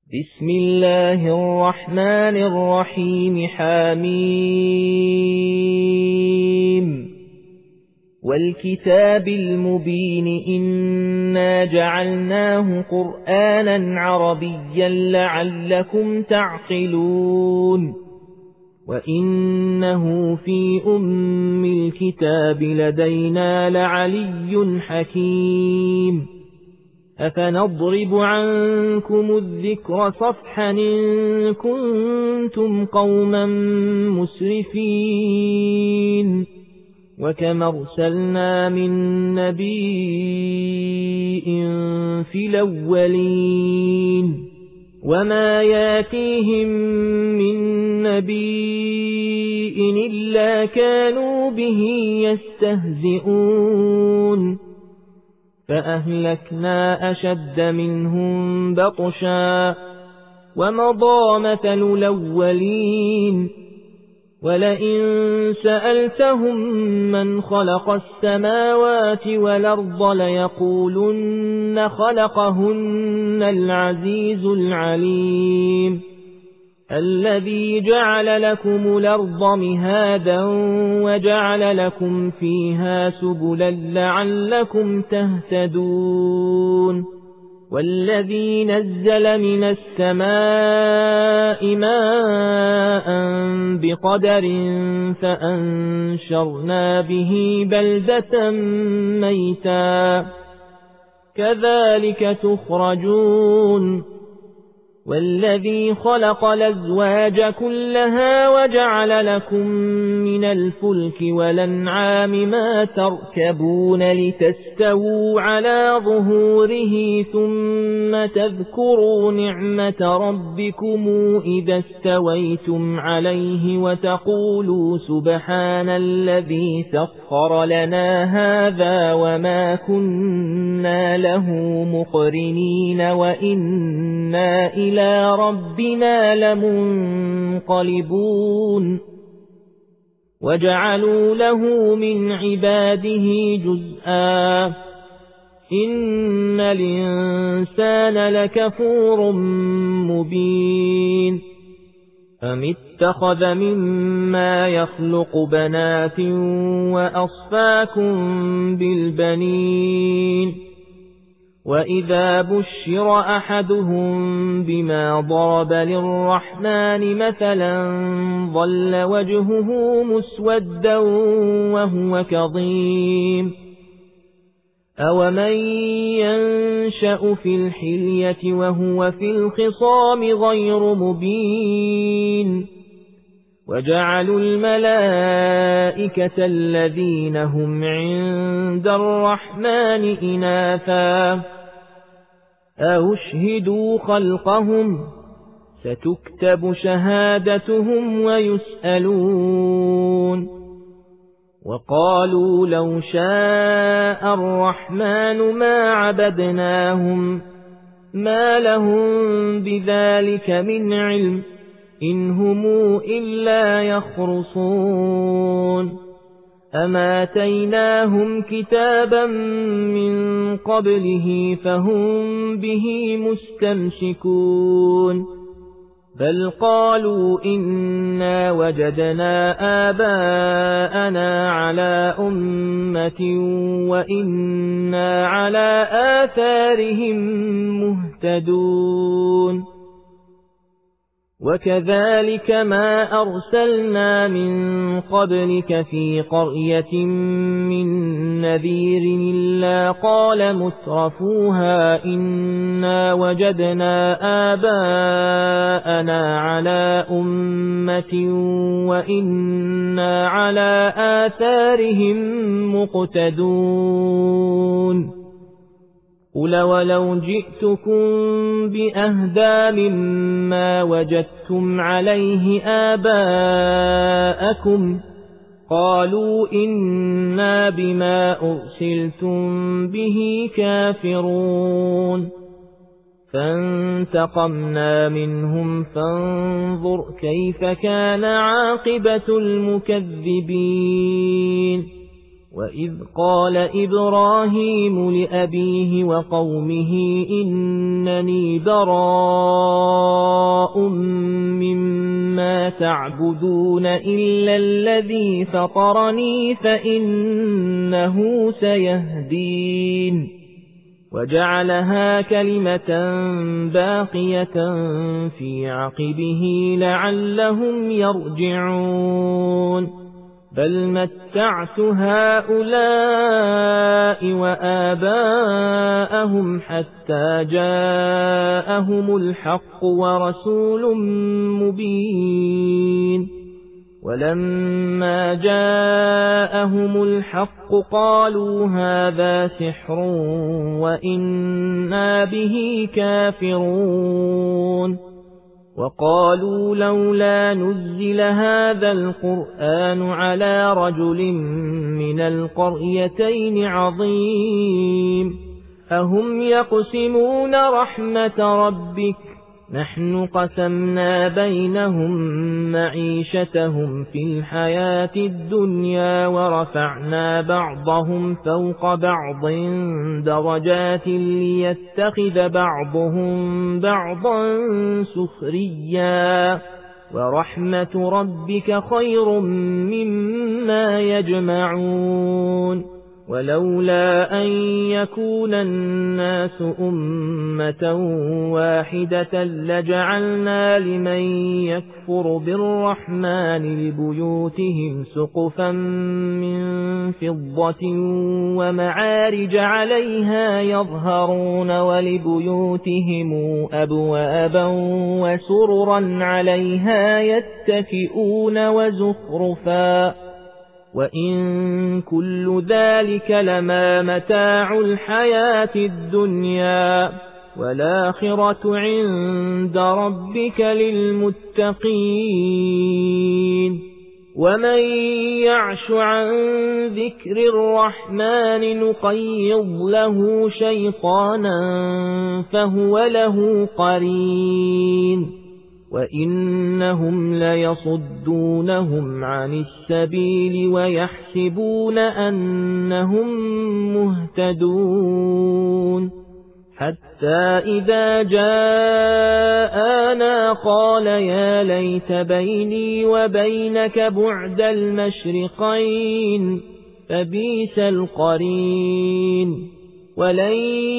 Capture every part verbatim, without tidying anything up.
بسم الله الرحمن الرحيم. حميم والكتاب المبين إنا جعلناه قرآنا عربيا لعلكم تعقلون وإنه في أم الكتاب لدينا لعلي حكيم. أفنضرب عنكم الذكر صفحا إن كنتم قوما مسرفين وكم أرسلنا من نبي في الأولين وما ياتيهم من نبي إلا كانوا به يستهزئون فأهلكنا أشد منهم بطشا ومضى مثل الأولين ولئن سألتهم من خلق السماوات والأرض ليقولن خلقهن العزيز العليم الذي جعل لكم الأرض مهادا وجعل لكم فيها سبلا لعلكم تهتدون والذي نزل من السماء ماء بقدر فأنشرنا به بلدة ميتا كذلك تخرجون والذي خلق الأزواج كلها وجعل لكم من الفلك والأنعام ما تركبون لتستووا على ظهوره ثم تذكروا نعمة ربكم إذا استويتم عليه وتقولوا سبحان الذي سخر لنا هذا وما كنا له مقرنين وإنا إلى إلى ربنا لمنقلبون وجعلوا له من عباده جزءا إن الإنسان لكفور مبين أم اتخذ مما يخلق بنات وأصفاكم بالبنين وإذا بشر أحدهم بما ضرب للرحمن مثلا ظل وجهه مسودا وهو كظيم أومن ينشأ في الحلية وهو في الخصام غير مبين وجعلوا الملائكة الذين هم عند الرحمن إناثا أشهدوا خلقهم ستكتب شهادتهم ويسألون وقالوا لو شاء الرحمن ما عبدناهم ما لهم بذلك من علم إن هم إلا يخرصون أما آتيناهم كتابا من قبله فهم به مستمسكون بل قالوا إنا وجدنا آباءنا على أمة وإنا على آثارهم مهتدون وكذلك ما أرسلنا من قبلك في قرية من نذير إلا قال مترفوها إنا وجدنا آباءنا على أمة وإنا على آثارهم مقتدون قل ولو جئتكم بأهدى مما وجدتم عليه آباءكم قالوا إنا بما أرسلتم به كافرون فانتقمنا منهم فانظر كيف كان عاقبة المكذبين وإذ قال إبراهيم لأبيه وقومه إنني براء مما تعبدون إلا الذي فطرني فإنه سيهدين وجعلها كلمة باقية في عقبه لعلهم يرجعون بل متعت هؤلاء وآباءهم حتى جاءهم الحق ورسول مبين ولما جاءهم الحق قالوا هذا سحر وإنا به كافرون وقالوا لولا نزل هذا القرآن على رجل من القريتين عظيم أهم يقسمون رحمة ربك نحن قسمنا بينهم معيشتهم في الحياة الدنيا ورفعنا بعضهم فوق بعض درجات ليتخذ بعضهم بعضا سخريا ورحمة ربك خير مما يجمعون ولولا أن يكون الناس أمة واحدة لجعلنا لمن يكفر بالرحمن لبيوتهم سقفا من فضة ومعارج عليها يظهرون ولبيوتهم أبوابا وسررا عليها يتكئون وزخرفا وإن كل ذلك لما متاع الحياة الدنيا والآخرة عند ربك للمتقين ومن يعش عن ذكر الرحمن نقيض له شيطانا فهو له قرين وإنهم ليصدونهم عن السبيل ويحسبون أنهم مهتدون حتى إذا جاءنا قال يا ليت بيني وبينك بعد المشرقين فبئس القرين ولن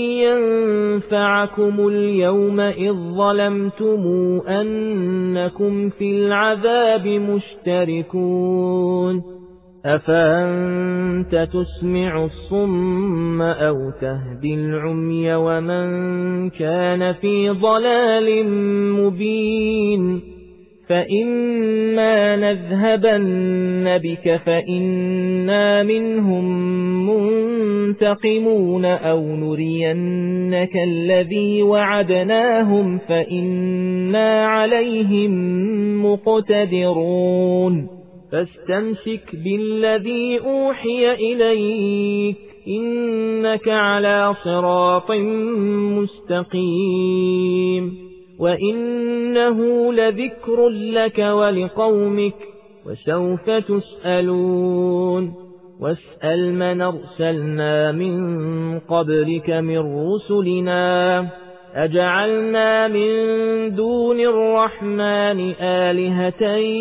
ينفعكم اليوم إذ ظلمتم أنكم في العذاب مشتركون أفأنت تسمع الصم أو تهدي العمي ومن كان في ضلال مبين فإما نذهبن بك فإنا منهم منتقمون أو نرينك الذي وعدناهم فإنا عليهم مقتدرون فاستمسك بالذي أوحي إليك إنك على صراط مستقيم وإنه لذكر لك ولقومك وسوف تسألون واسأل من أرسلنا من قبلك من رسلنا أجعلنا من دون الرحمن آلهة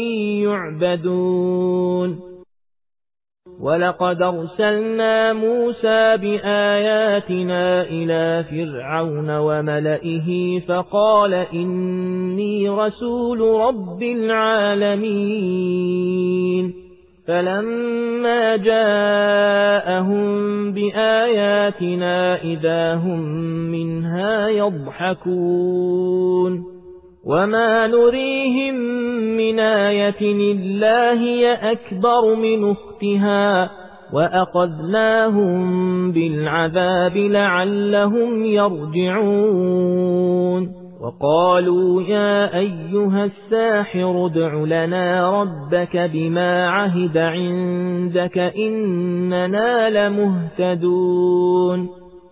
يعبدون ولقد أرسلنا موسى بآياتنا إلى فرعون وملئه فقال إني رسول رب العالمين فلما جاءهم بآياتنا إذا هم منها يضحكون وما نريهم من آية إلا هي أكبر من أختها وأخذناهم بالعذاب لعلهم يرجعون وقالوا يا أيها الساحر ادع لنا ربك بما عهد عندك إننا لمهتدون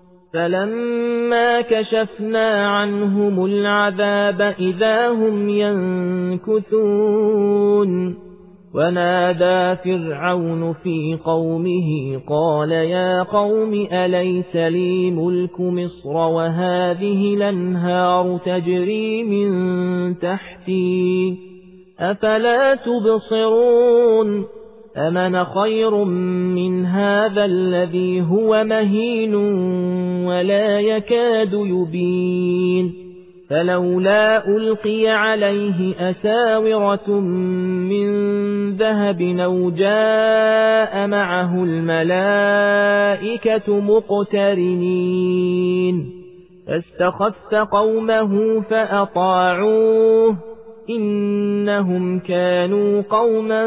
فلما كشفنا عنهم العذاب إذا هم ينكثون ونادى فرعون في قومه قال يا قوم أليس لي ملك مصر وهذه الأنهار تجري من تحتي أفلا تبصرون أمن خير من هذا الذي هو مهين ولا يكاد يبين فلولا ألقي عليه أساورة من ذهب أو جاء معه الملائكة مقترنين فاستخف قومه فأطاعوه إنهم كانوا قوما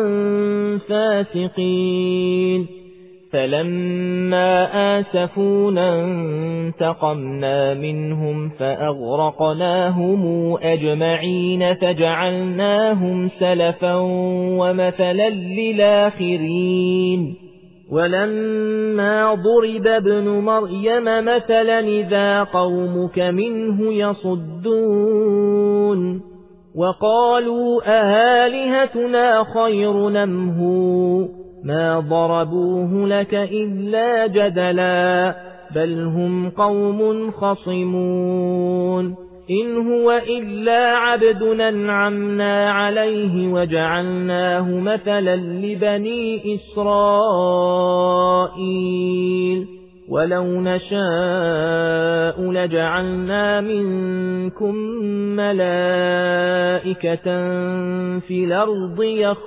فاسقين فلما آسفونا انتقمنا منهم فأغرقناهم أجمعين فجعلناهم سلفا ومثلا للآخرين ولما ضرب ابن مريم مثلا إذا قومك منه يصدون وقالوا أآلهتنا خير نمهو ما ضربوه لك إلا جدلا بل هم قوم خصمون إن هو إلا عبد أنعمنا عليه وجعلناه مثلا لبني إسرائيل ولو نشاء لجعلنا منكم ملائكة في الأرض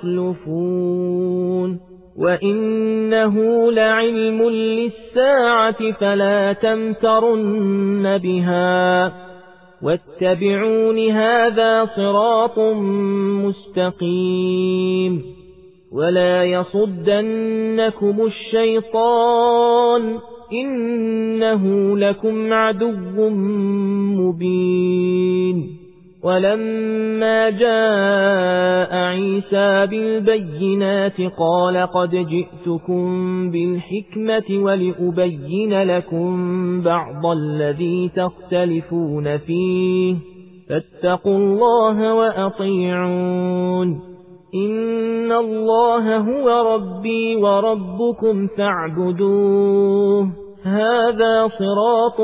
يخلفون وإنه لعلم للساعة فلا تمترن بها واتبعون هذا صراط مستقيم ولا يصدنكم الشيطان إنه لكم عدو مبين ولما جاء عيسى بالبينات قال قد جئتكم بالحكمة ولأبين لكم بعض الذي تختلفون فيه فاتقوا الله وأطيعون إن الله هو ربي وربكم فاعبدوه هذا صراط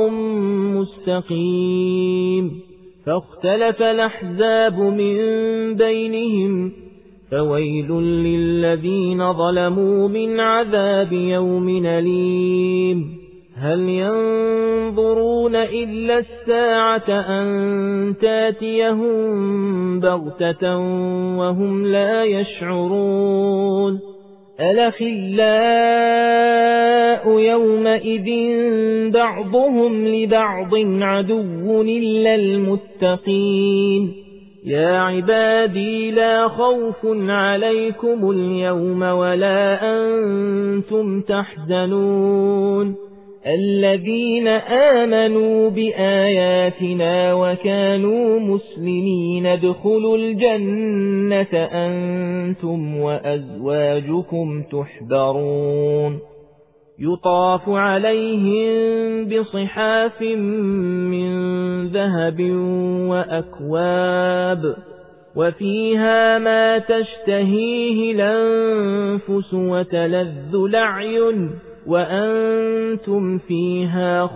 مستقيم فاختلف الأحزاب من بينهم فويل للذين ظلموا من عذاب يوم أليم هل ينظرون إلا الساعة أن تاتيهم بغتة وهم لا يشعرون الأخلاء يومئذ بعضهم لبعض عدو إلا المتقين يا عبادي لا خوف عليكم اليوم ولا أنتم تحزنون الذين آمنوا بآياتنا وكانوا مسلمين ادخلوا الجنة أنتم وأزواجكم تحبرون يطاف عليهم بصحاف من ذهب وأكواب وفيها ما تشتهيه الأنفس وتلذ الأعين وأنتم فيها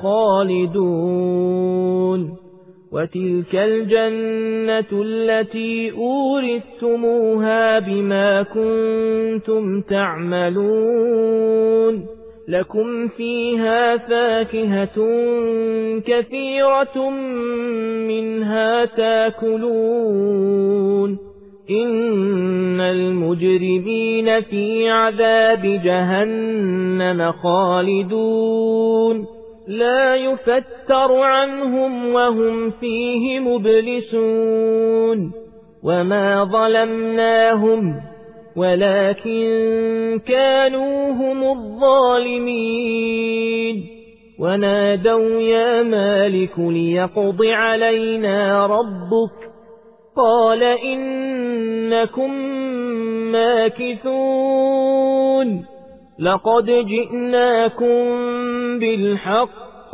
خالدون وتلك الجنة التي أورثتموها بما كنتم تعملون لكم فيها فاكهة كثيرة منها تاكلون إن المجرمين في عذاب جهنم خالدون لا يفتر عنهم وهم فيه مبلسون وما ظلمناهم ولكن كانوا هم الظالمين ونادوا يا مالك ليقض علينا ربك قال إنكم ماكثون لقد جئناكم بالحق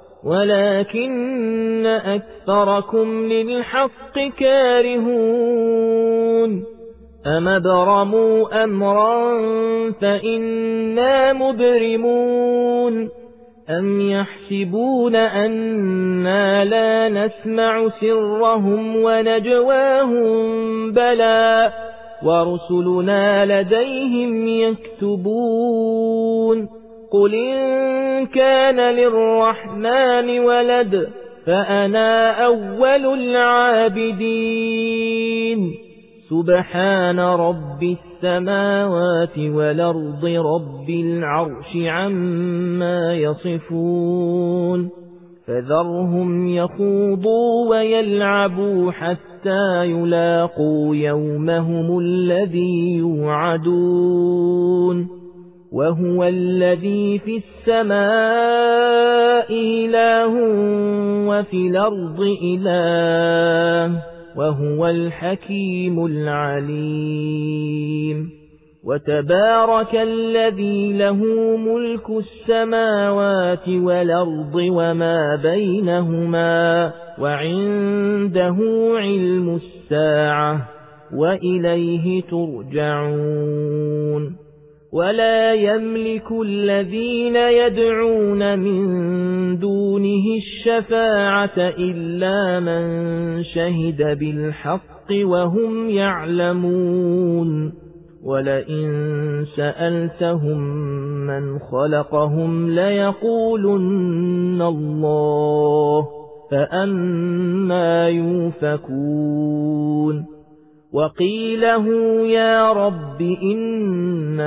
ولكن أكثركم للحق كارهون أم ابرموا أمرا فإنا مبرمون أم يحسبون أنا لا نسمع سرهم ونجواهم بلى ورسلنا لديهم يكتبون قل إن كان للرحمن ولد فأنا أول العابدين سبحان رب السماوات والأرض رب العرش عما يصفون فذرهم يخوضوا ويلعبوا حتى يلاقوا يومهم الذي يوعدون وهو الذي في السماء إله وفي الأرض إله وهو الحكيم العليم وتبارك الذي له ملك السماوات والأرض وما بينهما وعنده علم الساعة وإليه ترجعون ولا يملك الذين يدعون من دونه الشفاعة إلا من شهد بالحق وهم يعلمون ولئن سألتهم من خلقهم ليقولن الله فأنى يؤفكون وقيله يا رب إن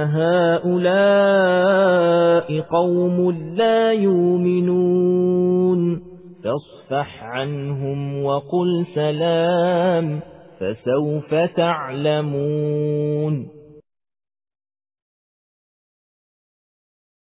هؤلاء قوم لا يؤمنون فاصفح عنهم وقل سلام فسوف تعلمون